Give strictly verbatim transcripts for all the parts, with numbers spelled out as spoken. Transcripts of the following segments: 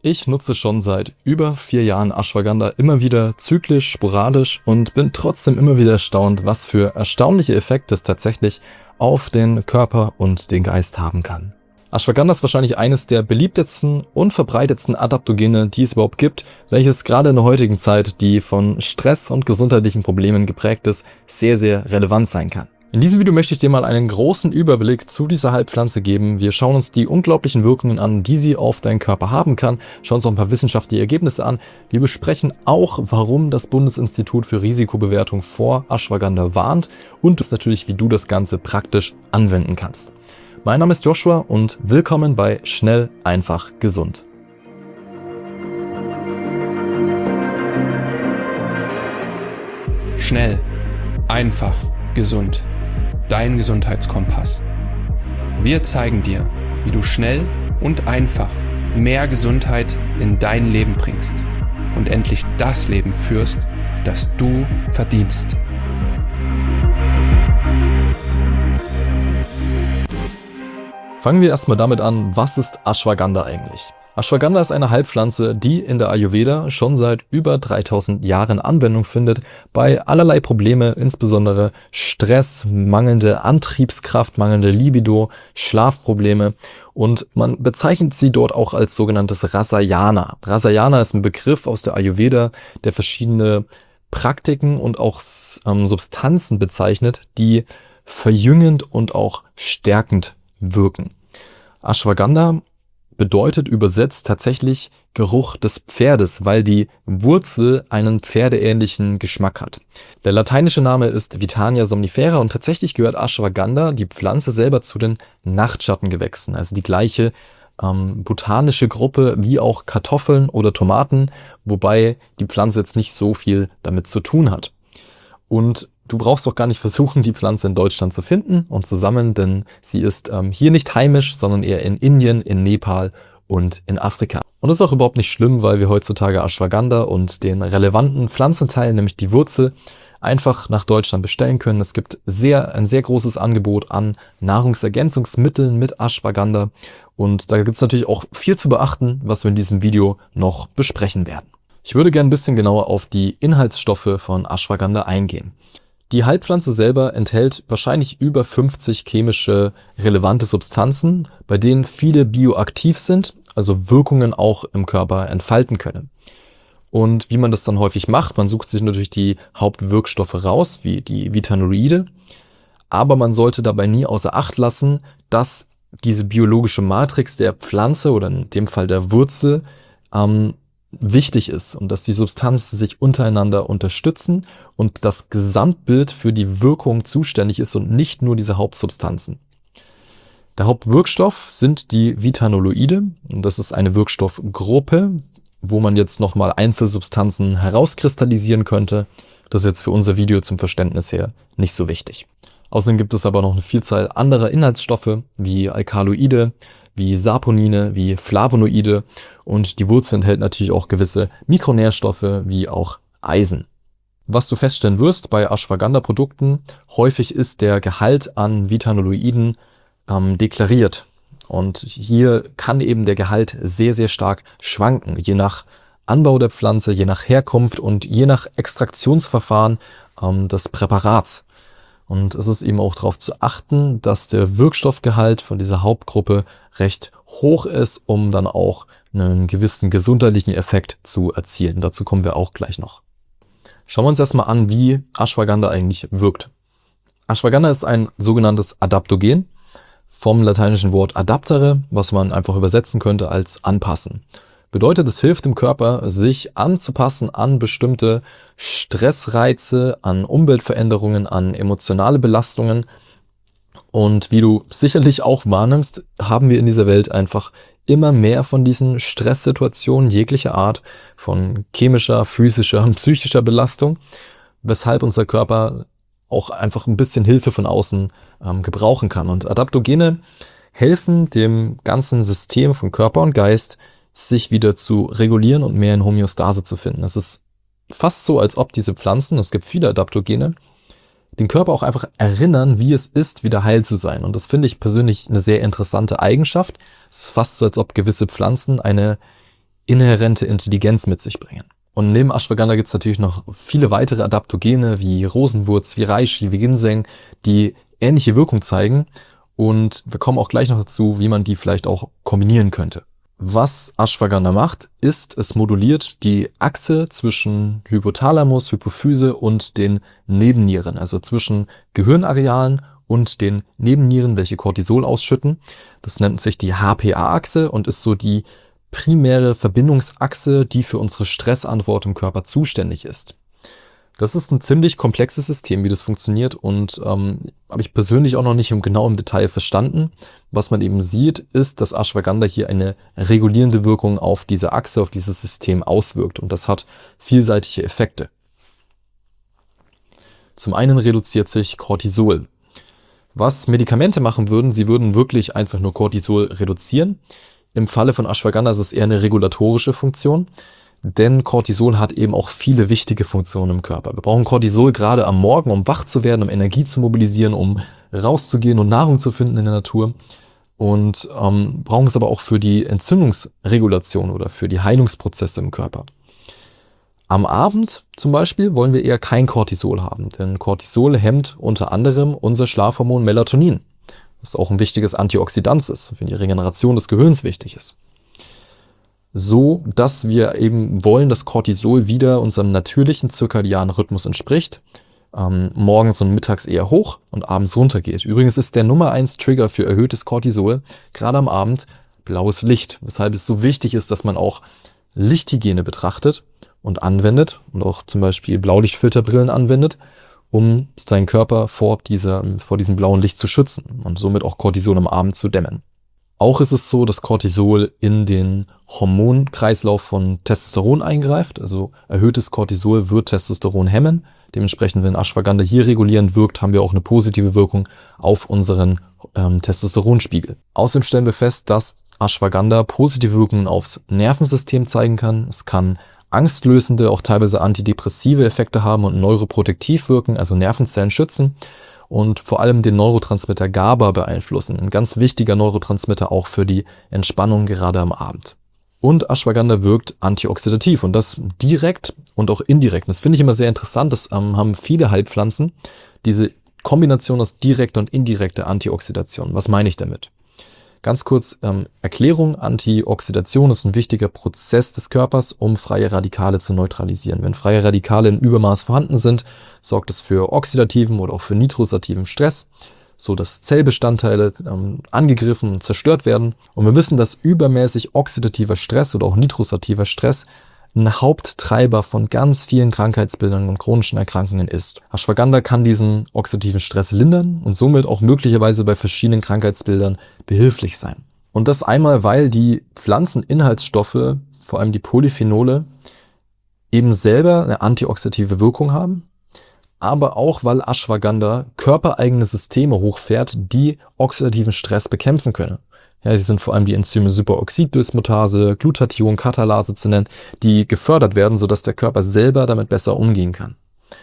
Ich nutze schon seit über vier Jahren Ashwagandha immer wieder zyklisch, sporadisch und bin trotzdem immer wieder erstaunt, was für erstaunliche Effekte es tatsächlich auf den Körper und den Geist haben kann. Ashwagandha ist wahrscheinlich eines der beliebtesten und verbreitetsten Adaptogene, die es überhaupt gibt, welches gerade in der heutigen Zeit, die von Stress und gesundheitlichen Problemen geprägt ist, sehr, sehr relevant sein kann. In diesem Video möchte ich dir mal einen großen Überblick zu dieser Heilpflanze geben. Wir schauen uns die unglaublichen Wirkungen an, die sie auf deinen Körper haben kann, schauen uns auch ein paar wissenschaftliche Ergebnisse an. Wir besprechen auch, warum das Bundesinstitut für Risikobewertung vor Ashwagandha warnt und das natürlich, wie du das Ganze praktisch anwenden kannst. Mein Name ist Joshua und willkommen bei Schnell, einfach, gesund. Schnell, einfach, gesund. Dein Gesundheitskompass. Wir zeigen dir, wie du schnell und einfach mehr Gesundheit in dein Leben bringst und endlich das Leben führst, das du verdienst. Fangen wir erstmal damit an, was ist Ashwagandha eigentlich? Ashwagandha ist eine Heilpflanze, die in der Ayurveda schon seit über dreitausend Jahren Anwendung findet, bei allerlei Probleme, insbesondere Stress, mangelnde Antriebskraft, mangelnde Libido, Schlafprobleme, und man bezeichnet sie dort auch als sogenanntes Rasayana. Rasayana ist ein Begriff aus der Ayurveda, der verschiedene Praktiken und auch ähm, Substanzen bezeichnet, die verjüngend und auch stärkend wirken. Ashwagandha bedeutet übersetzt tatsächlich Geruch des Pferdes, weil die Wurzel einen pferdeähnlichen Geschmack hat. Der lateinische Name ist Withania somnifera und tatsächlich gehört Ashwagandha, die Pflanze selber, zu den Nachtschattengewächsen, also die gleiche ähm, botanische Gruppe wie auch Kartoffeln oder Tomaten, wobei die Pflanze jetzt nicht so viel damit zu tun hat. Und du brauchst auch gar nicht versuchen, die Pflanze in Deutschland zu finden und zu sammeln, denn sie ist ähm, hier nicht heimisch, sondern eher in Indien, in Nepal und in Afrika. Und das ist auch überhaupt nicht schlimm, weil wir heutzutage Ashwagandha und den relevanten Pflanzenteil, nämlich die Wurzel, einfach nach Deutschland bestellen können. Es gibt sehr, ein sehr großes Angebot an Nahrungsergänzungsmitteln mit Ashwagandha und da gibt es natürlich auch viel zu beachten, was wir in diesem Video noch besprechen werden. Ich würde gerne ein bisschen genauer auf die Inhaltsstoffe von Ashwagandha eingehen. Die Heilpflanze selber enthält wahrscheinlich über fünfzig chemische relevante Substanzen, bei denen viele bioaktiv sind, also Wirkungen auch im Körper entfalten können. Und wie man das dann häufig macht, man sucht sich natürlich die Hauptwirkstoffe raus, wie die Vitanoide, aber man sollte dabei nie außer Acht lassen, dass diese biologische Matrix der Pflanze oder in dem Fall der Wurzel ähm, wichtig ist und dass die Substanzen sich untereinander unterstützen und das Gesamtbild für die Wirkung zuständig ist und nicht nur diese Hauptsubstanzen. Der Hauptwirkstoff sind die Vitanoide und das ist eine Wirkstoffgruppe, wo man jetzt nochmal Einzelsubstanzen herauskristallisieren könnte. Das ist jetzt für unser Video zum Verständnis her nicht so wichtig. Außerdem gibt es aber noch eine Vielzahl anderer Inhaltsstoffe wie Alkaloide, wie Saponine, wie Flavonoide, und die Wurzel enthält natürlich auch gewisse Mikronährstoffe wie auch Eisen. Was du feststellen wirst bei Ashwagandha-Produkten, häufig ist der Gehalt an Vitanoiden ähm, deklariert. Und hier kann eben der Gehalt sehr, sehr stark schwanken, je nach Anbau der Pflanze, je nach Herkunft und je nach Extraktionsverfahren ähm, des Präparats. Und es ist eben auch darauf zu achten, dass der Wirkstoffgehalt von dieser Hauptgruppe recht hoch ist, um dann auch einen gewissen gesundheitlichen Effekt zu erzielen. Dazu kommen wir auch gleich noch. Schauen wir uns erstmal an, wie Ashwagandha eigentlich wirkt. Ashwagandha ist ein sogenanntes Adaptogen vom lateinischen Wort adaptere, was man einfach übersetzen könnte als anpassen. Bedeutet, es hilft dem Körper, sich anzupassen an bestimmte Stressreize, an Umweltveränderungen, an emotionale Belastungen. Und wie du sicherlich auch wahrnimmst, haben wir in dieser Welt einfach immer mehr von diesen Stresssituationen jeglicher Art, von chemischer, physischer und psychischer Belastung, weshalb unser Körper auch einfach ein bisschen Hilfe von außen ähm, gebrauchen kann. Und Adaptogene helfen dem ganzen System von Körper und Geist, sich wieder zu regulieren und mehr in Homöostase zu finden. Es ist fast so, als ob diese Pflanzen, es gibt viele Adaptogene, den Körper auch einfach erinnern, wie es ist, wieder heil zu sein. Und das finde ich persönlich eine sehr interessante Eigenschaft. Es ist fast so, als ob gewisse Pflanzen eine inhärente Intelligenz mit sich bringen. Und neben Ashwagandha gibt es natürlich noch viele weitere Adaptogene wie Rosenwurz, wie Reishi, wie Ginseng, die ähnliche Wirkung zeigen. Und wir kommen auch gleich noch dazu, wie man die vielleicht auch kombinieren könnte. Was Ashwagandha macht, ist, es moduliert die Achse zwischen Hypothalamus, Hypophyse und den Nebennieren, also zwischen Gehirnarealen und den Nebennieren, welche Cortisol ausschütten. Das nennt sich die H P A-Achse und ist so die primäre Verbindungsachse, die für unsere Stressantwort im Körper zuständig ist. Das ist ein ziemlich komplexes System, wie das funktioniert, und ähm, habe ich persönlich auch noch nicht im genau im Detail verstanden. Was man eben sieht, ist, dass Ashwagandha hier eine regulierende Wirkung auf diese Achse, auf dieses System auswirkt, und das hat vielseitige Effekte. Zum einen reduziert sich Cortisol. Was Medikamente machen würden, sie würden wirklich einfach nur Cortisol reduzieren. Im Falle von Ashwagandha ist es eher eine regulatorische Funktion. Denn Cortisol hat eben auch viele wichtige Funktionen im Körper. Wir brauchen Cortisol gerade am Morgen, um wach zu werden, um Energie zu mobilisieren, um rauszugehen und Nahrung zu finden in der Natur. Und ähm, brauchen es aber auch für die Entzündungsregulation oder für die Heilungsprozesse im Körper. Am Abend zum Beispiel wollen wir eher kein Cortisol haben, denn Cortisol hemmt unter anderem unser Schlafhormon Melatonin, das auch ein wichtiges Antioxidant ist, für die Regeneration des Gehirns wichtig ist. So, dass wir eben wollen, dass Cortisol wieder unserem natürlichen zirkadianen Rhythmus entspricht, ähm, morgens und mittags eher hoch und abends runtergeht. Übrigens ist der Nummer eins Trigger für erhöhtes Cortisol, gerade am Abend, blaues Licht, weshalb es so wichtig ist, dass man auch Lichthygiene betrachtet und anwendet und auch zum Beispiel Blaulichtfilterbrillen anwendet, um seinen Körper vor, dieser, vor diesem blauen Licht zu schützen und somit auch Cortisol am Abend zu dämmen. Auch ist es so, dass Cortisol in den Hormonkreislauf von Testosteron eingreift. Also erhöhtes Cortisol wird Testosteron hemmen. Dementsprechend, wenn Ashwagandha hier regulierend wirkt, haben wir auch eine positive Wirkung auf unseren ähm, Testosteronspiegel. Außerdem stellen wir fest, dass Ashwagandha positive Wirkungen aufs Nervensystem zeigen kann. Es kann angstlösende, auch teilweise antidepressive Effekte haben und neuroprotektiv wirken, also Nervenzellen schützen. Und vor allem den Neurotransmitter GABA beeinflussen. Ein ganz wichtiger Neurotransmitter auch für die Entspannung gerade am Abend. Und Ashwagandha wirkt antioxidativ, und das direkt und auch indirekt. Das finde ich immer sehr interessant. Das ähm, haben viele Heilpflanzen, diese Kombination aus direkter und indirekter Antioxidation. Was meine ich damit? Ganz kurz ähm, Erklärung. Antioxidation ist ein wichtiger Prozess des Körpers, um freie Radikale zu neutralisieren. Wenn freie Radikale in Übermaß vorhanden sind, sorgt es für oxidativen oder auch für nitrosativen Stress, so dass Zellbestandteile ähm, angegriffen und zerstört werden. Und wir wissen, dass übermäßig oxidativer Stress oder auch nitrosativer Stress ein Haupttreiber von ganz vielen Krankheitsbildern und chronischen Erkrankungen ist. Ashwagandha kann diesen oxidativen Stress lindern und somit auch möglicherweise bei verschiedenen Krankheitsbildern behilflich sein. Und das einmal, weil die Pflanzeninhaltsstoffe, vor allem die Polyphenole, eben selber eine antioxidative Wirkung haben, aber auch, weil Ashwagandha körpereigene Systeme hochfährt, die oxidativen Stress bekämpfen können. Ja, sie sind vor allem die Enzyme Superoxiddysmutase, Glutathion, Katalase zu nennen, die gefördert werden, sodass der Körper selber damit besser umgehen kann.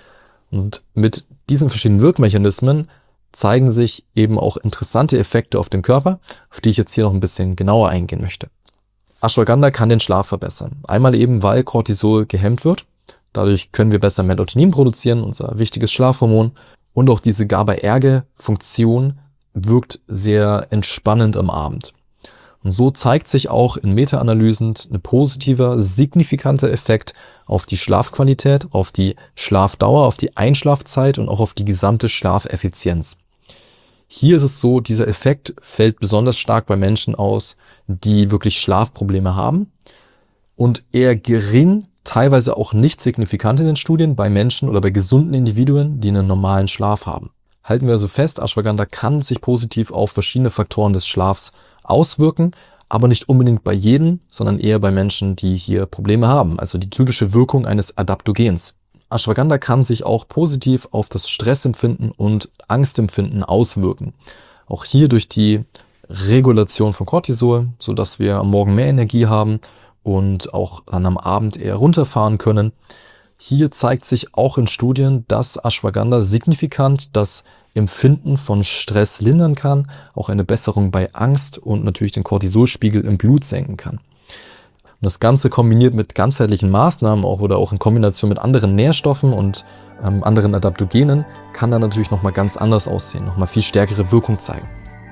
Und mit diesen verschiedenen Wirkmechanismen zeigen sich eben auch interessante Effekte auf den Körper, auf die ich jetzt hier noch ein bisschen genauer eingehen möchte. Ashwagandha kann den Schlaf verbessern. Einmal eben, weil Cortisol gehemmt wird. Dadurch können wir besser Melatonin produzieren, unser wichtiges Schlafhormon. Und auch diese GABA-Erge-Funktion wirkt sehr entspannend am Abend. Und so zeigt sich auch in Meta-Analysen ein positiver, signifikanter Effekt auf die Schlafqualität, auf die Schlafdauer, auf die Einschlafzeit und auch auf die gesamte Schlafeffizienz. Hier ist es so, dieser Effekt fällt besonders stark bei Menschen aus, die wirklich Schlafprobleme haben, und eher gering, teilweise auch nicht signifikant in den Studien, bei Menschen oder bei gesunden Individuen, die einen normalen Schlaf haben. Halten wir also fest, Ashwagandha kann sich positiv auf verschiedene Faktoren des Schlafs auswirken, aber nicht unbedingt bei jedem, sondern eher bei Menschen, die hier Probleme haben, also die typische Wirkung eines Adaptogens. Ashwagandha kann sich auch positiv auf das Stressempfinden und Angstempfinden auswirken. Auch hier durch die Regulation von Cortisol, sodass wir am Morgen mehr Energie haben und auch dann am Abend eher runterfahren können. Hier zeigt sich auch in Studien, dass Ashwagandha signifikant das Empfinden von Stress lindern kann, auch eine Besserung bei Angst und natürlich den Cortisolspiegel im Blut senken kann. Und das Ganze kombiniert mit ganzheitlichen Maßnahmen auch oder auch in Kombination mit anderen Nährstoffen und ähm, anderen Adaptogenen kann dann natürlich nochmal ganz anders aussehen, nochmal viel stärkere Wirkung zeigen.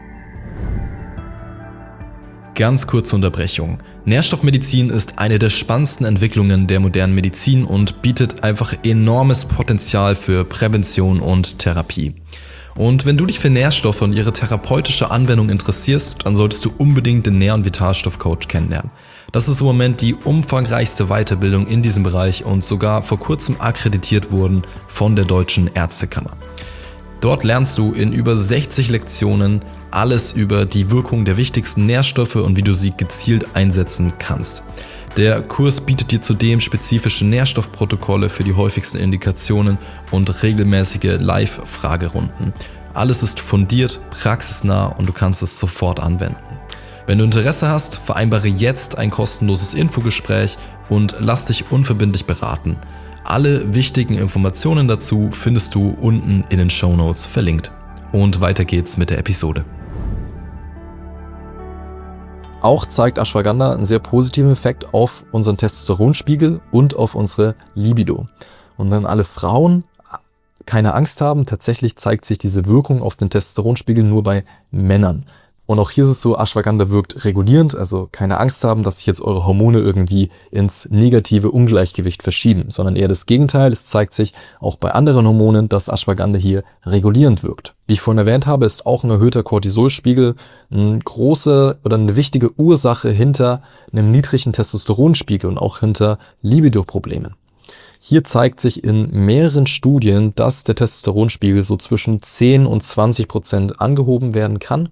Ganz kurze Unterbrechung. Nährstoffmedizin ist eine der spannendsten Entwicklungen der modernen Medizin und bietet einfach enormes Potenzial für Prävention und Therapie. Und wenn du dich für Nährstoffe und ihre therapeutische Anwendung interessierst, dann solltest du unbedingt den Nähr- und Vitalstoff-Coach kennenlernen. Das ist im Moment die umfangreichste Weiterbildung in diesem Bereich und sogar vor kurzem akkreditiert wurden von der Deutschen Ärztekammer. Dort lernst du in über sechzig Lektionen alles über die Wirkung der wichtigsten Nährstoffe und wie du sie gezielt einsetzen kannst. Der Kurs bietet dir zudem spezifische Nährstoffprotokolle für die häufigsten Indikationen und regelmäßige Live-Fragerunden. Alles ist fundiert, praxisnah und du kannst es sofort anwenden. Wenn du Interesse hast, vereinbare jetzt ein kostenloses Infogespräch und lass dich unverbindlich beraten. Alle wichtigen Informationen dazu findest du unten in den Shownotes verlinkt. Und weiter geht's mit der Episode. Auch zeigt Ashwagandha einen sehr positiven Effekt auf unseren Testosteronspiegel und auf unsere Libido. Und wenn alle Frauen keine Angst haben, tatsächlich zeigt sich diese Wirkung auf den Testosteronspiegel nur bei Männern. Und auch hier ist es so, Ashwagandha wirkt regulierend, also keine Angst haben, dass sich jetzt eure Hormone irgendwie ins negative Ungleichgewicht verschieben, sondern eher das Gegenteil. Es zeigt sich auch bei anderen Hormonen, dass Ashwagandha hier regulierend wirkt. Wie ich vorhin erwähnt habe, ist auch ein erhöhter Cortisolspiegel eine große oder eine wichtige Ursache hinter einem niedrigen Testosteronspiegel und auch hinter Libido-Problemen. Hier zeigt sich in mehreren Studien, dass der Testosteronspiegel so zwischen zehn und zwanzig Prozent angehoben werden kann.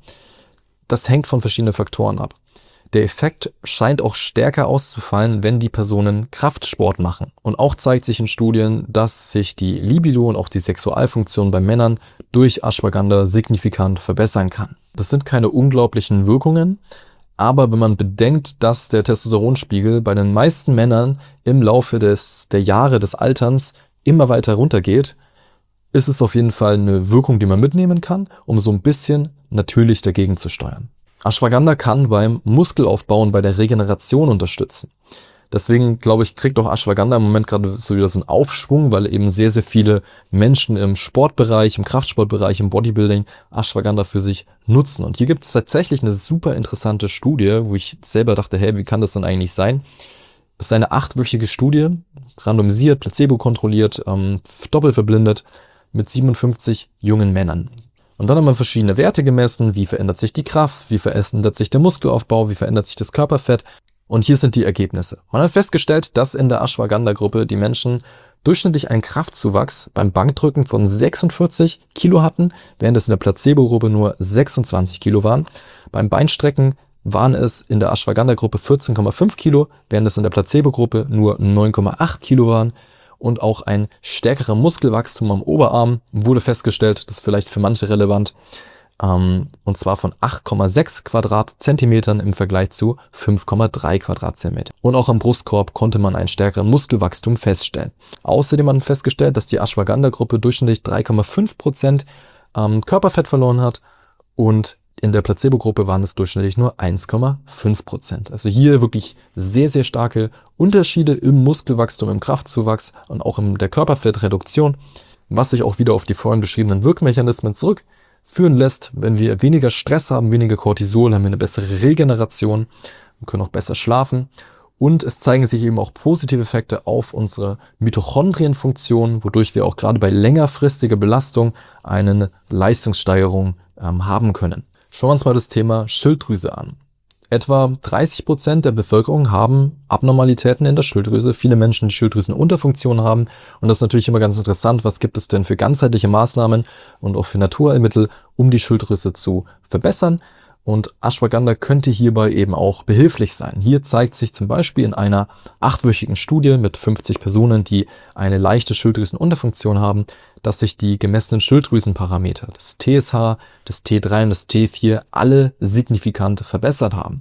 Das hängt von verschiedenen Faktoren ab. Der Effekt scheint auch stärker auszufallen, wenn die Personen Kraftsport machen. Und auch zeigt sich in Studien, dass sich die Libido und auch die Sexualfunktion bei Männern durch Ashwagandha signifikant verbessern kann. Das sind keine unglaublichen Wirkungen, aber wenn man bedenkt, dass der Testosteronspiegel bei den meisten Männern im Laufe des, der Jahre des Alterns immer weiter runtergeht, ist es auf jeden Fall eine Wirkung, die man mitnehmen kann, um so ein bisschen natürlich dagegen zu steuern. Ashwagandha kann beim Muskelaufbau und bei der Regeneration unterstützen. Deswegen, glaube ich, kriegt auch Ashwagandha im Moment gerade so wieder so einen Aufschwung, weil eben sehr, sehr viele Menschen im Sportbereich, im Kraftsportbereich, im Bodybuilding Ashwagandha für sich nutzen. Und hier gibt es tatsächlich eine super interessante Studie, wo ich selber dachte, hey, wie kann das denn eigentlich sein? Das ist eine achtwöchige Studie, randomisiert, placebo-kontrolliert, ähm, doppelt verblindet, mit siebenundfünfzig jungen Männern. Und dann haben wir verschiedene Werte gemessen, wie verändert sich die Kraft, wie verändert sich der Muskelaufbau, wie verändert sich das Körperfett. Und hier sind die Ergebnisse. Man hat festgestellt, dass in der Ashwagandha-Gruppe die Menschen durchschnittlich einen Kraftzuwachs beim Bankdrücken von sechsundvierzig Kilo hatten, während es in der Placebo-Gruppe nur sechsundzwanzig Kilo waren. Beim Beinstrecken waren es in der Ashwagandha-Gruppe vierzehn Komma fünf Kilo, während es in der Placebo-Gruppe nur neun Komma acht Kilo waren. Und auch ein stärkerer Muskelwachstum am Oberarm wurde festgestellt, das ist vielleicht für manche relevant, ähm, und zwar von acht Komma sechs Quadratzentimetern im Vergleich zu fünf Komma drei Quadratzentimeter. Und auch am Brustkorb konnte man einen stärkeren Muskelwachstum feststellen. Außerdem hat man festgestellt, dass die Ashwagandha-Gruppe durchschnittlich drei Komma fünf Prozent ähm, Körperfett verloren hat und in der Placebo-Gruppe waren es durchschnittlich nur eins Komma fünf Prozent. Also hier wirklich sehr, sehr starke Unterschiede im Muskelwachstum, im Kraftzuwachs und auch in der Körperfettreduktion, was sich auch wieder auf die vorhin beschriebenen Wirkmechanismen zurückführen lässt. Wenn wir weniger Stress haben, weniger Cortisol, haben wir eine bessere Regeneration und können auch besser schlafen. Und es zeigen sich eben auch positive Effekte auf unsere Mitochondrienfunktion, wodurch wir auch gerade bei längerfristiger Belastung eine Leistungssteigerung ähm, haben können. Schauen wir uns mal das Thema Schilddrüse an. Etwa dreißig Prozent der Bevölkerung haben Abnormalitäten in der Schilddrüse. Viele Menschen, die Schilddrüsenunterfunktion haben. Und das ist natürlich immer ganz interessant, was gibt es denn für ganzheitliche Maßnahmen und auch für Naturheilmittel, um die Schilddrüse zu verbessern. Und Ashwagandha könnte hierbei eben auch behilflich sein. Hier zeigt sich zum Beispiel in einer achtwöchigen Studie mit fünfzig Personen, die eine leichte Schilddrüsenunterfunktion haben, dass sich die gemessenen Schilddrüsenparameter, das T S H, das T drei und das T vier, alle signifikant verbessert haben.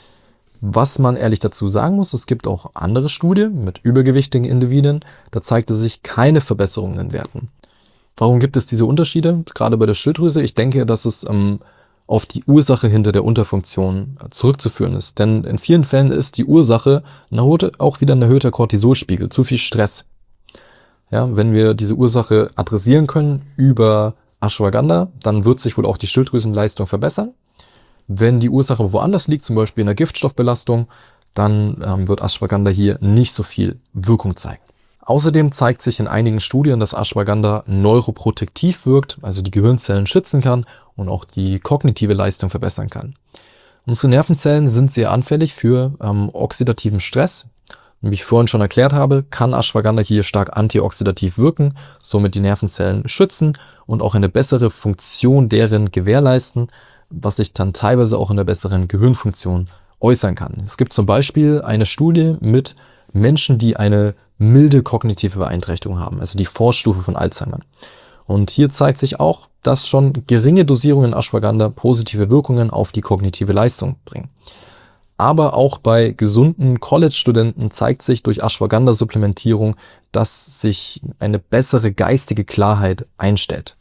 Was man ehrlich dazu sagen muss, es gibt auch andere Studien mit übergewichtigen Individuen, da zeigte sich keine Verbesserungen in Werten. Warum gibt es diese Unterschiede, gerade bei der Schilddrüse? Ich denke, dass es ähm, auf die Ursache hinter der Unterfunktion zurückzuführen ist. Denn in vielen Fällen ist die Ursache auch wieder ein erhöhter Cortisolspiegel, zu viel Stress. Ja, wenn wir diese Ursache adressieren können über Ashwagandha, dann wird sich wohl auch die Schilddrüsenleistung verbessern. Wenn die Ursache woanders liegt, zum Beispiel in der Giftstoffbelastung, dann ähm, wird Ashwagandha hier nicht so viel Wirkung zeigen. Außerdem zeigt sich in einigen Studien, dass Ashwagandha neuroprotektiv wirkt, also die Gehirnzellen schützen kann und auch die kognitive Leistung verbessern kann. Unsere Nervenzellen sind sehr anfällig für ähm, oxidativen Stress. Wie ich vorhin schon erklärt habe, kann Ashwagandha hier stark antioxidativ wirken, somit die Nervenzellen schützen und auch eine bessere Funktion deren gewährleisten, was sich dann teilweise auch in der besseren Gehirnfunktion äußern kann. Es gibt zum Beispiel eine Studie mit Menschen, die eine milde kognitive Beeinträchtigung haben, also die Vorstufe von Alzheimer. Und hier zeigt sich auch, dass schon geringe Dosierungen Ashwagandha positive Wirkungen auf die kognitive Leistung bringen. Aber auch bei gesunden College-Studenten zeigt sich durch Ashwagandha-Supplementierung, dass sich eine bessere geistige Klarheit einstellt.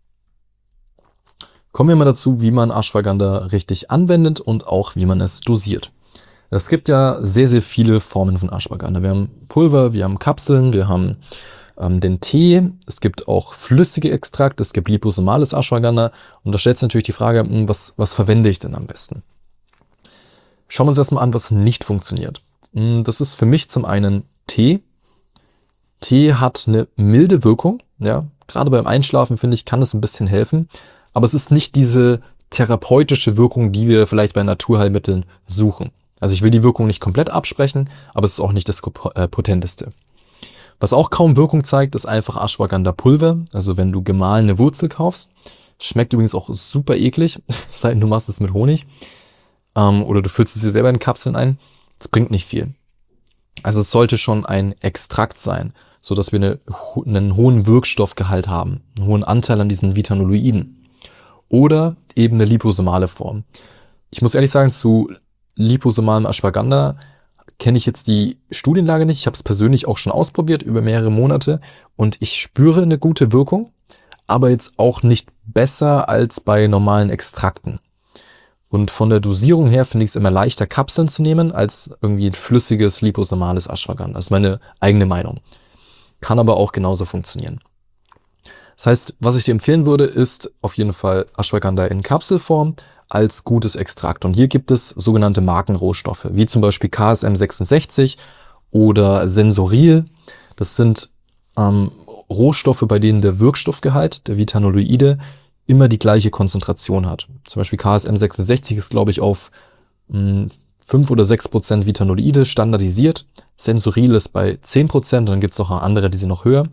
Kommen wir mal dazu, wie man Ashwagandha richtig anwendet und auch wie man es dosiert. Es gibt ja sehr, sehr viele Formen von Ashwagandha. Wir haben Pulver, wir haben Kapseln, wir haben ähm, den Tee, es gibt auch flüssige Extrakte, es gibt liposomales Ashwagandha. Und da stellt sich natürlich die Frage, was, was verwende ich denn am besten? Schauen wir uns erstmal an, was nicht funktioniert. Das ist für mich zum einen Tee. Tee hat eine milde Wirkung. Ja? Gerade beim Einschlafen, finde ich, kann es ein bisschen helfen. Aber es ist nicht diese therapeutische Wirkung, die wir vielleicht bei Naturheilmitteln suchen. Also ich will die Wirkung nicht komplett absprechen, aber es ist auch nicht das Potenteste. Was auch kaum Wirkung zeigt, ist einfach Ashwagandha-Pulver. Also wenn du gemahlene Wurzel kaufst. Schmeckt übrigens auch super eklig, es sei denn, du machst es mit Honig. Ähm, oder du füllst es dir selber in Kapseln ein. Das bringt nicht viel. Also es sollte schon ein Extrakt sein, sodass wir eine, einen hohen Wirkstoffgehalt haben, einen hohen Anteil an diesen Vitanoloiden. Oder eben eine liposomale Form. Ich muss ehrlich sagen, zu liposomalem Ashwagandha kenne ich jetzt die Studienlage nicht. Ich habe es persönlich auch schon ausprobiert über mehrere Monate und ich spüre eine gute Wirkung, aber jetzt auch nicht besser als bei normalen Extrakten. Und von der Dosierung her finde ich es immer leichter, Kapseln zu nehmen, als irgendwie ein flüssiges, liposomales Ashwagandha. Das ist meine eigene Meinung. Kann aber auch genauso funktionieren. Das heißt, was ich dir empfehlen würde, ist auf jeden Fall Ashwagandha in Kapselform als gutes Extrakt. Und hier gibt es sogenannte Markenrohstoffe, wie zum Beispiel K S M sechsundsechzig oder Sensoril. Das sind ähm, Rohstoffe, bei denen der Wirkstoffgehalt der Vitanoloide immer die gleiche Konzentration hat. Zum Beispiel K S M sechsundsechzig ist, glaube ich, auf mh, fünf oder sechs Prozent Vitanoloide standardisiert. Sensoril ist bei zehn Prozent, dann gibt es noch andere, die sind noch höher.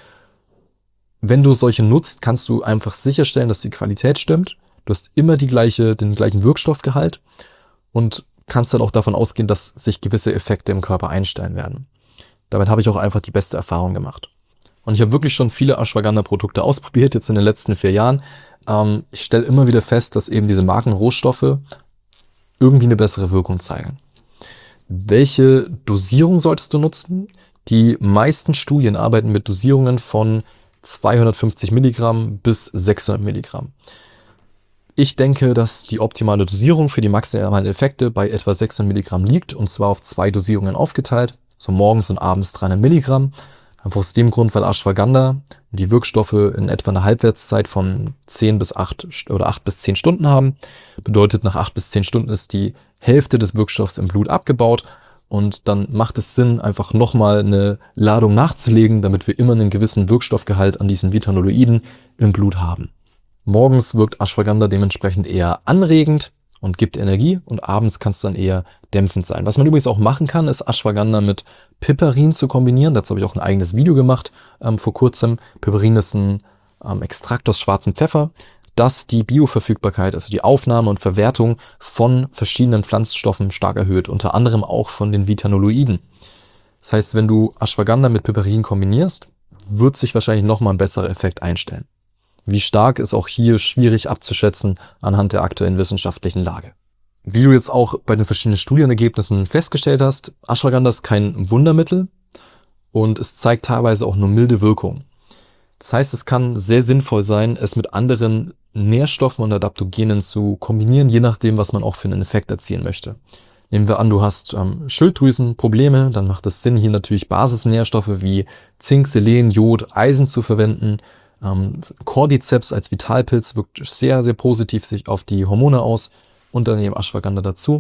Wenn du solche nutzt, kannst du einfach sicherstellen, dass die Qualität stimmt. Du hast immer die gleiche, den gleichen Wirkstoffgehalt und kannst dann auch davon ausgehen, dass sich gewisse Effekte im Körper einstellen werden. Damit habe ich auch einfach die beste Erfahrung gemacht. Und ich habe wirklich schon viele Ashwagandha-Produkte ausprobiert, jetzt in den letzten vier Jahren. Ähm, ich stelle immer wieder fest, dass eben diese Markenrohstoffe irgendwie eine bessere Wirkung zeigen. Welche Dosierung solltest du nutzen? Die meisten Studien arbeiten mit Dosierungen von zweihundertfünfzig Milligramm bis sechshundert Milligramm. Ich denke, dass die optimale Dosierung für die maximalen Effekte bei etwa sechshundert Milligramm liegt, und zwar auf zwei Dosierungen aufgeteilt, so morgens und abends dreihundert Milligramm. Einfach aus dem Grund, weil Ashwagandha die Wirkstoffe in etwa eine Halbwertszeit von zehn bis acht oder acht bis zehn Stunden haben. Bedeutet, nach acht bis zehn Stunden ist die Hälfte des Wirkstoffs im Blut abgebaut und dann macht es Sinn, einfach nochmal eine Ladung nachzulegen, damit wir immer einen gewissen Wirkstoffgehalt an diesen Vitanoloiden im Blut haben. Morgens wirkt Ashwagandha dementsprechend eher anregend und gibt Energie und abends kann es dann eher dämpfend sein. Was man übrigens auch machen kann, ist Ashwagandha mit Piperin zu kombinieren. Dazu habe ich auch ein eigenes Video gemacht ähm, vor kurzem. Piperin ist ein ähm, Extrakt aus schwarzem Pfeffer, das die Bioverfügbarkeit, also die Aufnahme und Verwertung von verschiedenen Pflanzenstoffen stark erhöht, unter anderem auch von den Vitanoloiden. Das heißt, wenn du Ashwagandha mit Piperin kombinierst, wird sich wahrscheinlich nochmal ein besserer Effekt einstellen. Wie stark ist auch hier schwierig abzuschätzen anhand der aktuellen wissenschaftlichen Lage. Wie du jetzt auch bei den verschiedenen Studienergebnissen festgestellt hast, Ashwagandha ist kein Wundermittel und es zeigt teilweise auch nur milde Wirkung. Das heißt, es kann sehr sinnvoll sein, es mit anderen Nährstoffen und Adaptogenen zu kombinieren, je nachdem, was man auch für einen Effekt erzielen möchte. Nehmen wir an, du hast ähm, Schilddrüsenprobleme, dann macht es Sinn, hier natürlich Basisnährstoffe wie Zink, Selen, Jod, Eisen zu verwenden. Ähm, Cordyceps als Vitalpilz wirkt sehr, sehr positiv sich auf die Hormone aus und dann eben Ashwagandha dazu.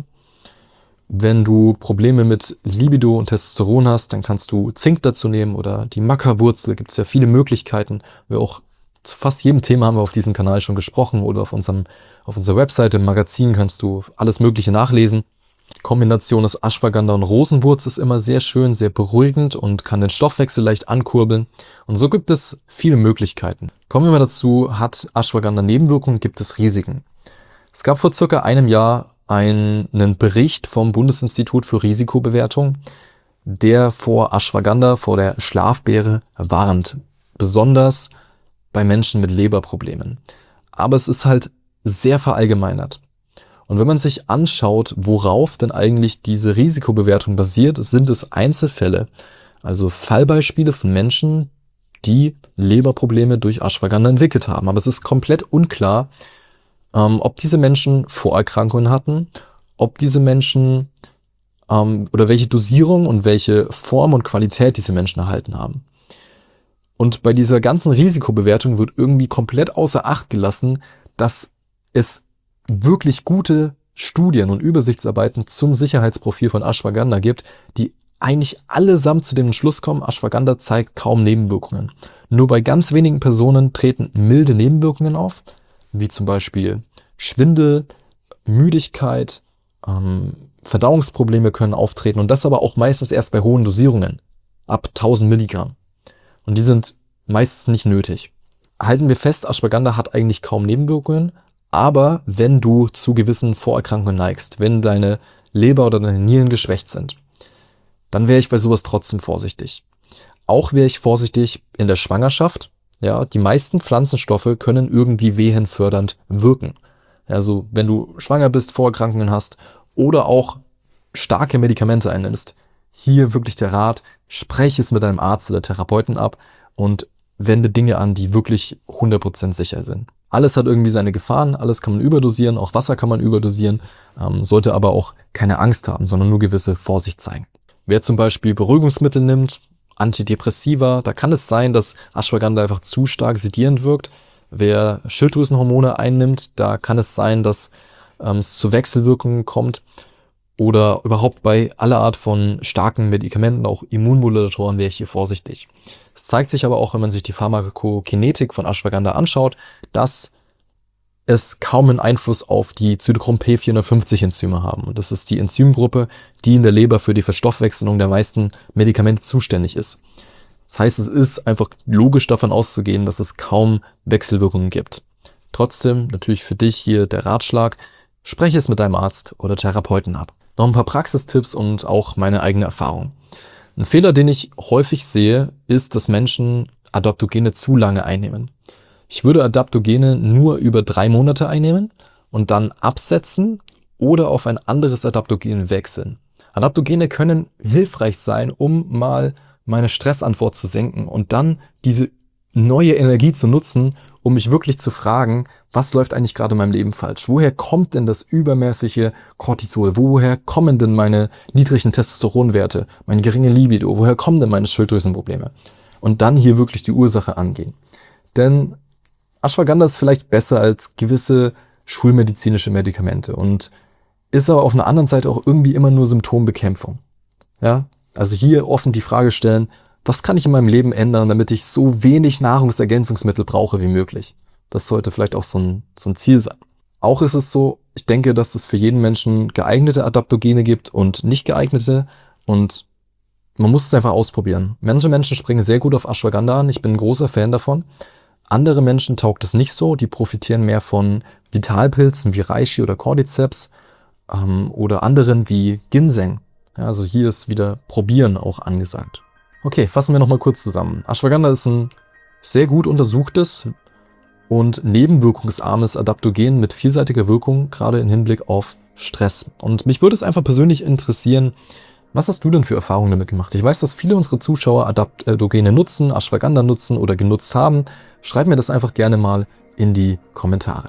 Wenn du Probleme mit Libido und Testosteron hast, dann kannst du Zink dazu nehmen oder die Maca-Wurzel. Gibt es ja viele Möglichkeiten. Wir auch zu fast jedem Thema haben wir auf diesem Kanal schon gesprochen oder auf unserem auf unserer Webseite im Magazin kannst du alles Mögliche nachlesen. Die Kombination aus Ashwagandha und Rosenwurz ist immer sehr schön, sehr beruhigend und kann den Stoffwechsel leicht ankurbeln. Und so gibt es viele Möglichkeiten. Kommen wir mal dazu, hat Ashwagandha Nebenwirkungen, gibt es Risiken? Es gab vor circa einem Jahr einen Bericht vom Bundesinstitut für Risikobewertung, der vor Ashwagandha, vor der Schlafbeere warnt. Besonders bei Menschen mit Leberproblemen. Aber es ist halt sehr verallgemeinert. Und wenn man sich anschaut, worauf denn eigentlich diese Risikobewertung basiert, sind es Einzelfälle, also Fallbeispiele von Menschen, die Leberprobleme durch Ashwagandha entwickelt haben. Aber es ist komplett unklar, ähm, ob diese Menschen Vorerkrankungen hatten, ob diese Menschen ähm, oder welche Dosierung und welche Form und Qualität diese Menschen erhalten haben. Und bei dieser ganzen Risikobewertung wird irgendwie komplett außer Acht gelassen, dass es wirklich gute Studien und Übersichtsarbeiten zum Sicherheitsprofil von Ashwagandha gibt, die eigentlich allesamt zu dem Schluss kommen, Ashwagandha zeigt kaum Nebenwirkungen. Nur bei ganz wenigen Personen treten milde Nebenwirkungen auf, wie zum Beispiel Schwindel, Müdigkeit, ähm, Verdauungsprobleme können auftreten und das aber auch meistens erst bei hohen Dosierungen, ab tausend Milligramm. Und die sind meistens nicht nötig. Halten wir fest, Ashwagandha hat eigentlich kaum Nebenwirkungen, aber wenn du zu gewissen Vorerkrankungen neigst, wenn deine Leber oder deine Nieren geschwächt sind, dann wäre ich bei sowas trotzdem vorsichtig. Auch wäre ich vorsichtig in der Schwangerschaft. Ja, die meisten Pflanzenstoffe können irgendwie wehenfördernd wirken. Also wenn du schwanger bist, Vorerkrankungen hast oder auch starke Medikamente einnimmst, hier wirklich der Rat, spreche es mit deinem Arzt oder Therapeuten ab und wende Dinge an, die wirklich hundert Prozent sicher sind. Alles hat irgendwie seine Gefahren, alles kann man überdosieren, auch Wasser kann man überdosieren, ähm, sollte aber auch keine Angst haben, sondern nur gewisse Vorsicht zeigen. Wer zum Beispiel Beruhigungsmittel nimmt, Antidepressiva, da kann es sein, dass Ashwagandha einfach zu stark sedierend wirkt. Wer Schilddrüsenhormone einnimmt, da kann es sein, dass ähm, es zu Wechselwirkungen kommt. Oder überhaupt bei aller Art von starken Medikamenten, auch Immunmodulatoren, wäre ich hier vorsichtig. Es zeigt sich aber auch, wenn man sich die Pharmakokinetik von Ashwagandha anschaut, dass es kaum einen Einfluss auf die Cytochrom P vierhundertfünfzig Enzyme haben. Und das ist die Enzymgruppe, die in der Leber für die Verstoffwechselung der meisten Medikamente zuständig ist. Das heißt, es ist einfach logisch davon auszugehen, dass es kaum Wechselwirkungen gibt. Trotzdem, natürlich für dich hier der Ratschlag, spreche es mit deinem Arzt oder Therapeuten ab. Noch ein paar Praxistipps und auch meine eigene Erfahrung. Ein Fehler, den ich häufig sehe, ist, dass Menschen Adaptogene zu lange einnehmen. Ich würde Adaptogene nur über drei Monate einnehmen und dann absetzen oder auf ein anderes Adaptogen wechseln. Adaptogene können hilfreich sein, um mal meine Stressantwort zu senken und dann diese neue Energie zu nutzen, um mich wirklich zu fragen, was läuft eigentlich gerade in meinem Leben falsch? Woher kommt denn das übermäßige Cortisol? Woher kommen denn meine niedrigen Testosteronwerte, meine geringe Libido? Woher kommen denn meine Schilddrüsenprobleme? Und dann hier wirklich die Ursache angehen. Denn Ashwagandha ist vielleicht besser als gewisse schulmedizinische Medikamente und ist aber auf einer anderen Seite auch irgendwie immer nur Symptombekämpfung. Ja, also hier offen die Frage stellen, was kann ich in meinem Leben ändern, damit ich so wenig Nahrungsergänzungsmittel brauche wie möglich? Das sollte vielleicht auch so ein, so ein Ziel sein. Auch ist es so, ich denke, dass es für jeden Menschen geeignete Adaptogene gibt und nicht geeignete und man muss es einfach ausprobieren. Manche Menschen springen sehr gut auf Ashwagandha an, ich bin ein großer Fan davon. Andere Menschen taugt es nicht so, die profitieren mehr von Vitalpilzen wie Reishi oder Cordyceps ähm, oder anderen wie Ginseng. Ja, also hier ist wieder Probieren auch angesagt. Okay, fassen wir nochmal kurz zusammen. Ashwagandha ist ein sehr gut untersuchtes und nebenwirkungsarmes Adaptogen mit vielseitiger Wirkung, gerade im Hinblick auf Stress. Und mich würde es einfach persönlich interessieren, was hast du denn für Erfahrungen damit gemacht? Ich weiß, dass viele unserer Zuschauer Adaptogene nutzen, Ashwagandha nutzen oder genutzt haben. Schreib mir das einfach gerne mal in die Kommentare.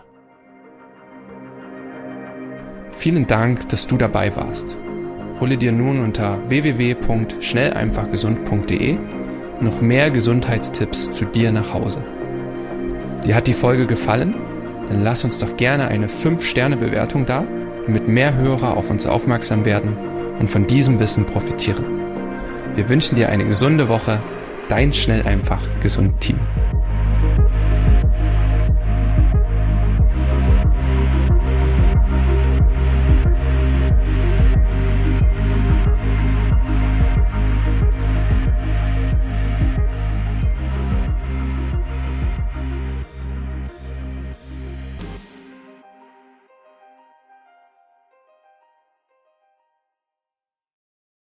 Vielen Dank, dass du dabei warst. Hole dir nun unter w w w punkt schnell einfach gesund punkt d e noch mehr Gesundheitstipps zu dir nach Hause. Dir hat die Folge gefallen? Dann lass uns doch gerne eine fünf Sterne Bewertung da, damit mehr Hörer auf uns aufmerksam werden und von diesem Wissen profitieren. Wir wünschen dir eine gesunde Woche. Dein Schnell einfach gesund Team.